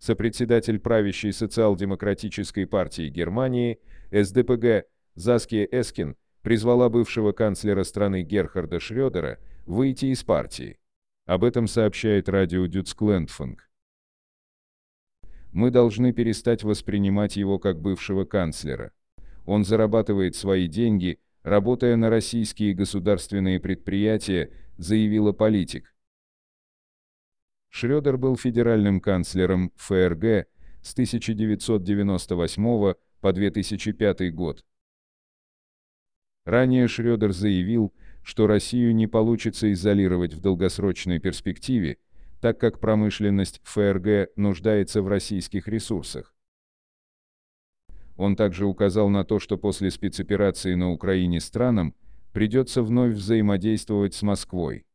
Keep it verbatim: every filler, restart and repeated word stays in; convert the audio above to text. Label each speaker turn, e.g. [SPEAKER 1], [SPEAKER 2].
[SPEAKER 1] Сопредседатель правящей социал-демократической партии Германии, эс дэ пэ гэ, Заския Эскин, призвала бывшего канцлера страны Герхарда Шрёдера выйти из партии. Об этом сообщает радио Дютсклендфунк. Мы должны перестать воспринимать его как бывшего канцлера. Он зарабатывает свои деньги, работая на российские государственные предприятия, заявила политик. Шрёдер был федеральным канцлером эф эр гэ с тысяча девятьсот девяносто восьмого по две тысячи пятый год. Ранее Шрёдер заявил, что Россию не получится изолировать в долгосрочной перспективе, так как промышленность эф эр гэ нуждается в российских ресурсах. Он также указал на то, что после спецоперации на Украине странам придется вновь взаимодействовать с Москвой.